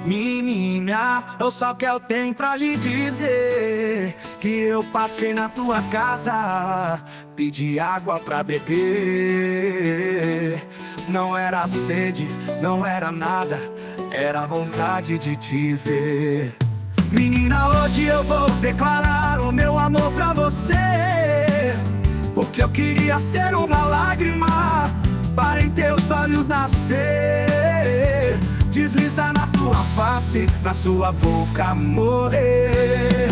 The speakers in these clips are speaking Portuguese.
Menina, eu só que eu tenho pra lhe dizer que eu passei na tua casa, pedi água pra beber. Não era sede, não era nada, era vontade de te ver. Menina, hoje eu vou declarar o meu amor pra você, porque eu queria ser uma lágrima para em teus olhos nascer, deslizar na tua face, na sua boca morrer.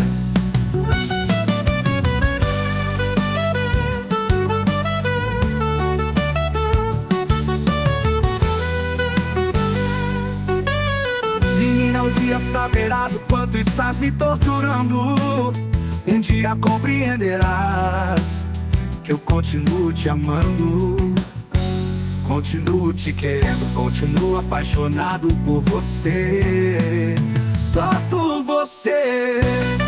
Menina, um dia saberás o quanto estás me torturando. Um dia compreenderás que eu continuo te amando, continuo te querendo, continuo apaixonado por você, só por você.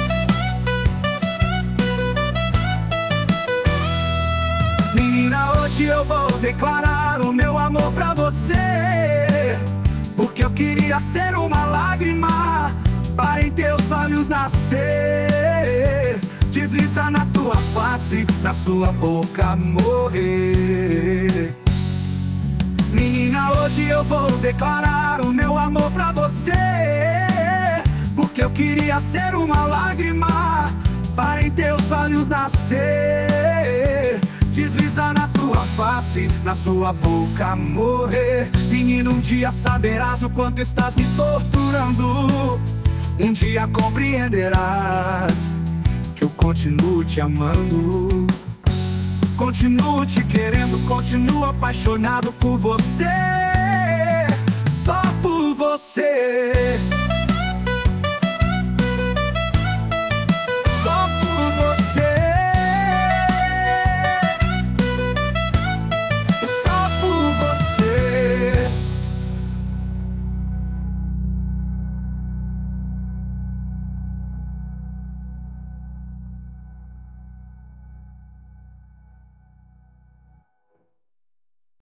Menina, hoje eu vou declarar o meu amor pra você, porque eu queria ser uma lágrima para em teus olhos nascer, deslizar na tua face, na sua boca morrer. Menina, hoje eu vou declarar o meu amor pra você, porque eu queria ser uma lágrima para em teus olhos nascer, deslizar na tua face, na sua boca morrer. Menina, um dia saberás o quanto estás me torturando. Um dia compreenderás que eu continuo te amando, continuo te querendo, continuo apaixonado por você, só por você.